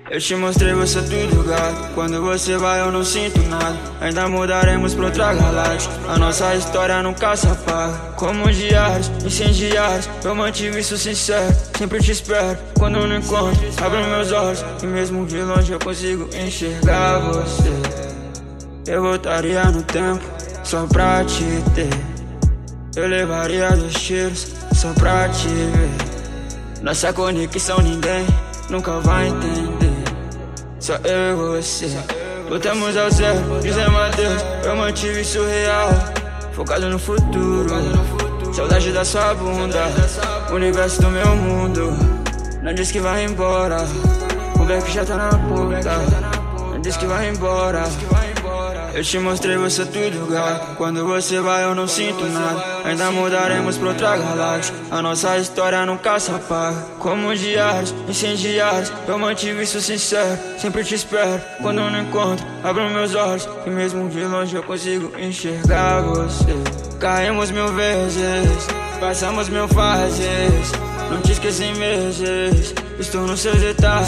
Eu te mostrei você tudo, gato. Quando você vai eu não sinto nada. Ainda mudaremos pra outra galáxia. A nossa história nunca se apaga. Como diários, incendiários, eu mantive isso sincero. Sempre te espero, quando eu não encontro, abro meus olhos e mesmo de longe eu consigo enxergar você. Eu voltaria no tempo só pra te ter. Eu levaria 2 tiros só pra te ver. Nossa conexão ninguém nunca vai entender. Só eu e você. Voltamos ao zero, dizemos adeus. Eu mantive isso real, focado no futuro. Saudade da sua bunda, universo do meu mundo. Não diz que vai embora, o beco já tá na porta. Não diz que vai embora. Eu te mostrei você tudo, gato. Quando você vai eu não sinto nada. Ainda mudaremos pra outra galáxia. A nossa história nunca se apaga. Como diários, incendiários, eu mantive isso sincero. Sempre te espero, quando eu não encontro, abro meus olhos e mesmo de longe eu consigo enxergar você. Caímos 1000 vezes, passamos 1000 fases. Não te esqueci em meses, estou nos seus detalhes.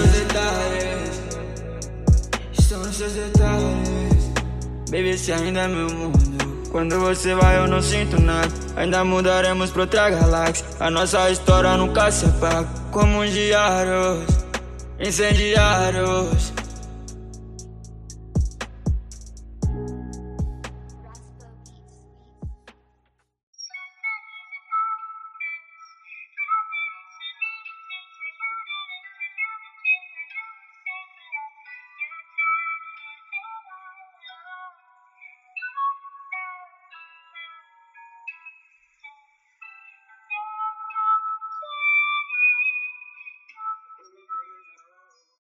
Estou nos seus detalhes. Baby, você ainda é meu mundo. Quando você vai eu não sinto nada. Ainda mudaremos pra outra galáxia. A nossa história nunca se apaga. Como diários, incendiários,